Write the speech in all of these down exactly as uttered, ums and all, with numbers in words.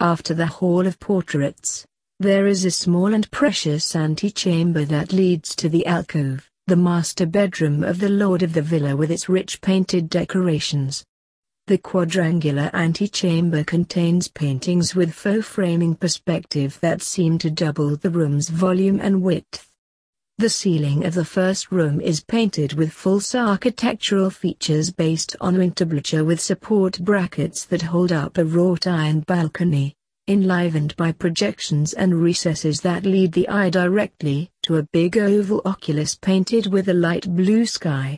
After the Hall of Portraits, there is a small and precious antechamber that leads to the alcove, the master bedroom of the lord of the villa with its rich painted decorations. The quadrangular antechamber contains paintings with faux framing perspective that seem to double the room's volume and width. The ceiling of the first room is painted with false architectural features based on entablature with support brackets that hold up a wrought iron balcony, enlivened by projections and recesses that lead the eye directly to a big oval oculus painted with a light blue sky.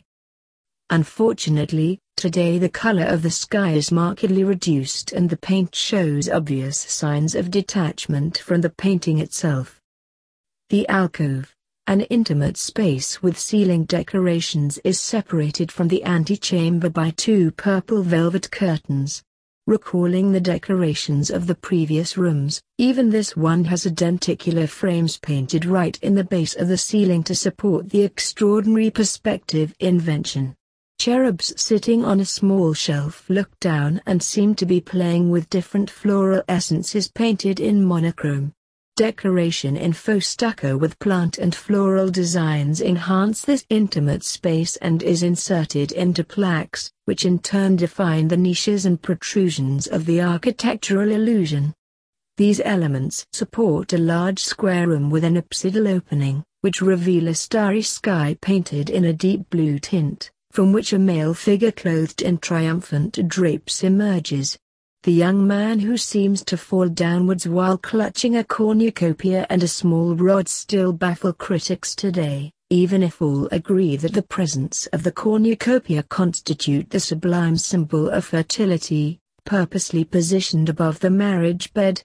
Unfortunately, today the color of the sky is markedly reduced and the paint shows obvious signs of detachment from the painting itself. The alcove, an intimate space with ceiling decorations, is separated from the antechamber by two purple velvet curtains. Recalling the decorations of the previous rooms, even this one has denticular frames painted right in the base of the ceiling to support the extraordinary perspective invention. Cherubs sitting on a small shelf look down and seem to be playing with different floral essences painted in monochrome. Decoration in faux stucco with plant and floral designs enhance this intimate space and is inserted into plaques, which in turn define the niches and protrusions of the architectural illusion. These elements support a large square room with an apsidal opening, which reveal a starry sky painted in a deep blue tint, from which a male figure clothed in triumphant drapes emerges. The young man who seems to fall downwards while clutching a cornucopia and a small rod still baffle critics today, even if all agree that the presence of the cornucopia constitute the sublime symbol of fertility, purposely positioned above the marriage bed.